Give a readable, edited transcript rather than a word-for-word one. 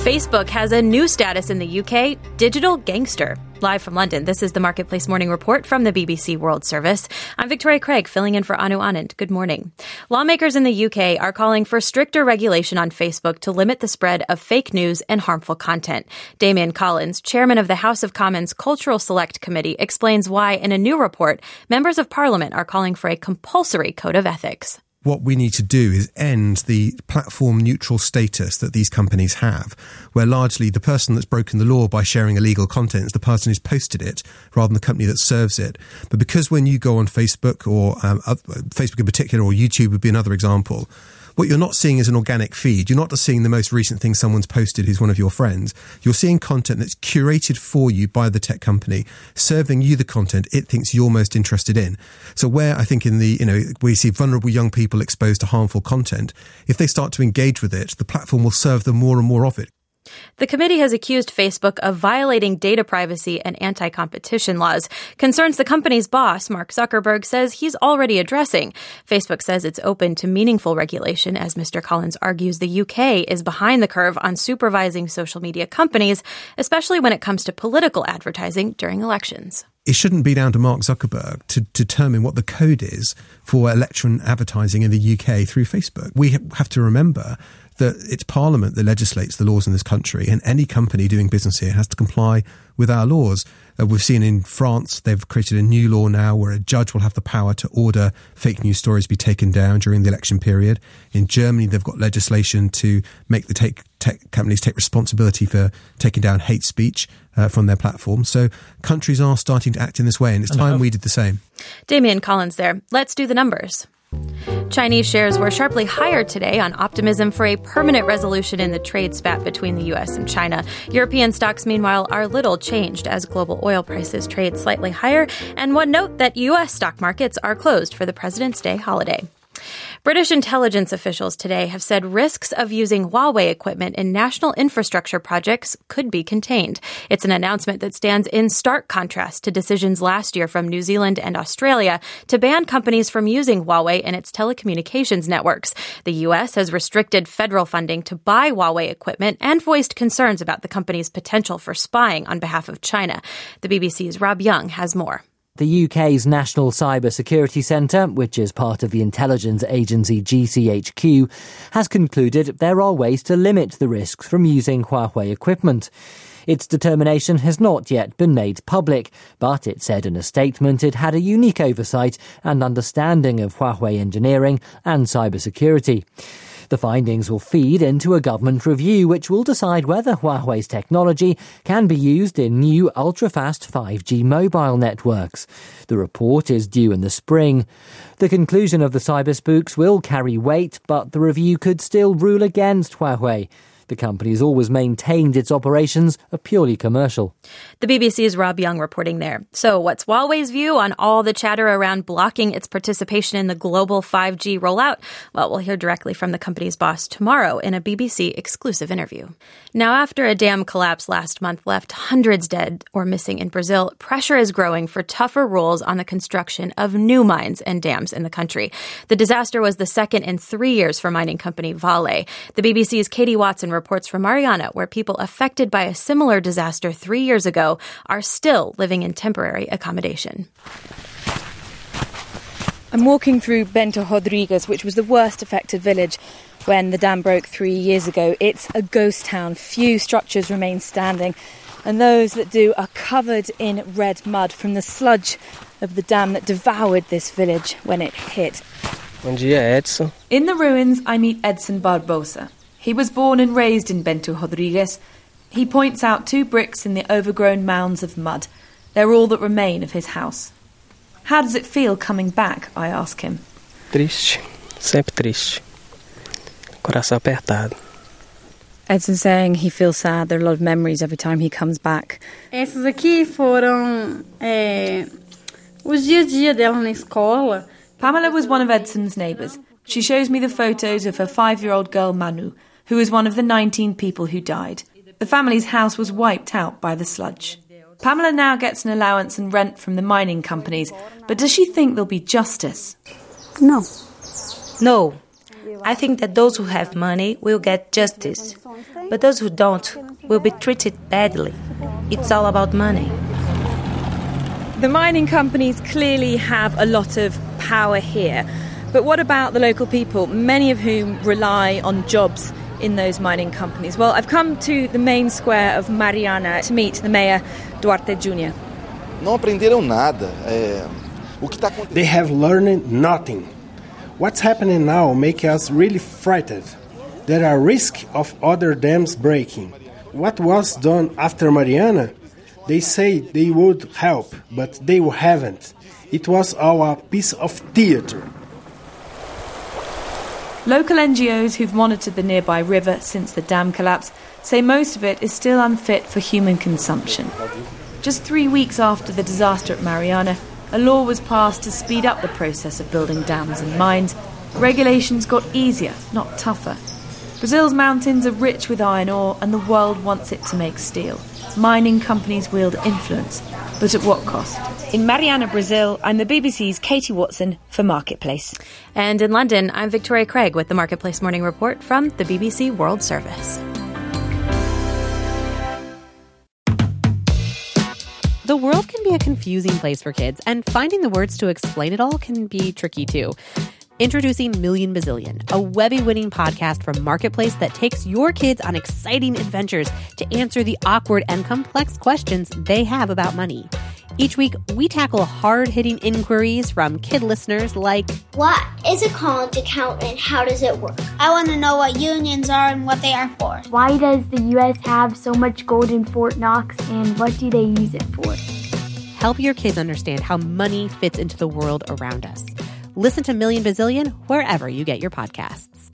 Facebook has a new status in the UK, digital gangster. Live from London, this is the Marketplace Morning Report from the BBC World Service. I'm Victoria Craig, filling in for Anu Anand. Good morning. Lawmakers in the UK are calling for stricter regulation on Facebook to limit the spread of fake news and harmful content. Damian Collins, chairman of the House of Commons Cultural Select Committee, explains why, in a new report, members of Parliament are calling for a compulsory code of ethics. What we need to do is end the platform neutral status that these companies have, where largely the person that's broken the law by sharing illegal content is the person who's posted it rather than the company that serves it. But because when you go on Facebook or Facebook in particular, or YouTube would be another example, what you're not seeing is an organic feed. You're not just seeing the most recent thing someone's posted who's one of your friends. You're seeing content that's curated for you by the tech company, serving you the content it thinks you're most interested in. So where I think we see vulnerable young people exposed to harmful content, if they start to engage with it, the platform will serve them more and more of it. The committee has accused Facebook of violating data privacy and anti-competition laws, concerns the company's boss, Mark Zuckerberg, says he's already addressing. Facebook says it's open to meaningful regulation, as Mr. Collins argues the UK is behind the curve on supervising social media companies, especially when it comes to political advertising during elections. It shouldn't be down to Mark Zuckerberg to determine what the code is for election advertising in the UK through Facebook. We have to remember that it's Parliament that legislates the laws in this country, and any company doing business here has to comply with our laws. We've seen in France, they've created a new law now where a judge will have the power to order fake news stories be taken down during the election period. In Germany, they've got legislation to make the tech companies take responsibility for taking down hate speech from their platforms. So countries are starting to act in this way, and it's time we did the same. Damian Collins there. Let's do the numbers. Chinese shares were sharply higher today on optimism for a permanent resolution in the trade spat between the U.S. and China. European stocks, meanwhile, are little changed as global oil prices trade slightly higher. And one note that U.S. stock markets are closed for the President's Day holiday. British intelligence officials today have said risks of using Huawei equipment in national infrastructure projects could be contained. It's an announcement that stands in stark contrast to decisions last year from New Zealand and Australia to ban companies from using Huawei in its telecommunications networks. The U.S. has restricted federal funding to buy Huawei equipment and voiced concerns about the company's potential for spying on behalf of China. The BBC's Rob Young has more. The UK's National Cyber Security Centre, which is part of the intelligence agency GCHQ, has concluded there are ways to limit the risks from using Huawei equipment. Its determination has not yet been made public, but it said in a statement it had a unique oversight and understanding of Huawei engineering and cybersecurity. The findings will feed into a government review which will decide whether Huawei's technology can be used in new ultra-fast 5G mobile networks. The report is due in the spring. The conclusion of the cyber spooks will carry weight, but the review could still rule against Huawei. The company has always maintained its operations are purely commercial. The BBC's Rob Young reporting there. So what's Huawei's view on all the chatter around blocking its participation in the global 5G rollout? Well, we'll hear directly from the company's boss tomorrow in a BBC exclusive interview. Now, after a dam collapse last month left hundreds dead or missing in Brazil, pressure is growing for tougher rules on the construction of new mines and dams in the country. The disaster was the second in 3 years for mining company Vale. The BBC's Katie Watson reports from Mariana, where people affected by a similar disaster 3 years ago are still living in temporary accommodation. I'm walking through Bento Rodrigues, which was the worst affected village when the dam broke 3 years ago. It's a ghost town. Few structures remain standing, and those that do are covered in red mud from the sludge of the dam that devoured this village when it hit. Bom dia, Edson. In the ruins, I meet Edson Barbosa. He was born and raised in Bento Rodrigues. He points out 2 bricks in the overgrown mounds of mud. They're all that remain of his house. How does it feel coming back, I ask him. Triste, sempre triste. Coração apertado. Edson saying he feels sad. There are a lot of memories every time he comes back. Esses aqui foram os dias a dia dela na escola. Pamela was one of Edson's neighbours. She shows me the photos of her 5-year-old girl Manu, who was one of the 19 people who died. The family's house was wiped out by the sludge. Pamela now gets an allowance and rent from the mining companies, but does she think there'll be justice? No. No. I think that those who have money will get justice, but those who don't will be treated badly. It's all about money. The mining companies clearly have a lot of power here. But what about the local people, many of whom rely on jobs in those mining companies? Well, I've come to the main square of Mariana to meet the mayor, Duarte Jr. Não aprenderam nada. They have learned nothing. What's happening now makes us really frightened. There are risks of other dams breaking. What was done after Mariana? They say they would help, but they haven't. It was all a piece of theater. Local NGOs who've monitored the nearby river since the dam collapse say most of it is still unfit for human consumption. Just 3 weeks after the disaster at Mariana, a law was passed to speed up the process of building dams and mines. Regulations got easier, not tougher. Brazil's mountains are rich with iron ore and the world wants it to make steel. Mining companies wield influence, but at what cost? In Mariana, Brazil, I'm the BBC's Katie Watson for Marketplace. And in London, I'm Victoria Craig with the Marketplace Morning Report from the BBC World Service. The world can be a confusing place for kids, and finding the words to explain it all can be tricky too. Introducing Million Bazillion, a Webby-winning podcast from Marketplace that takes your kids on exciting adventures to answer the awkward and complex questions they have about money. Each week, we tackle hard-hitting inquiries from kid listeners like, what is a college account and how does it work? I want to know what unions are and what they are for. Why does the U.S. have so much gold in Fort Knox and what do they use it for? Help your kids understand how money fits into the world around us. Listen to Million Bazillion wherever you get your podcasts.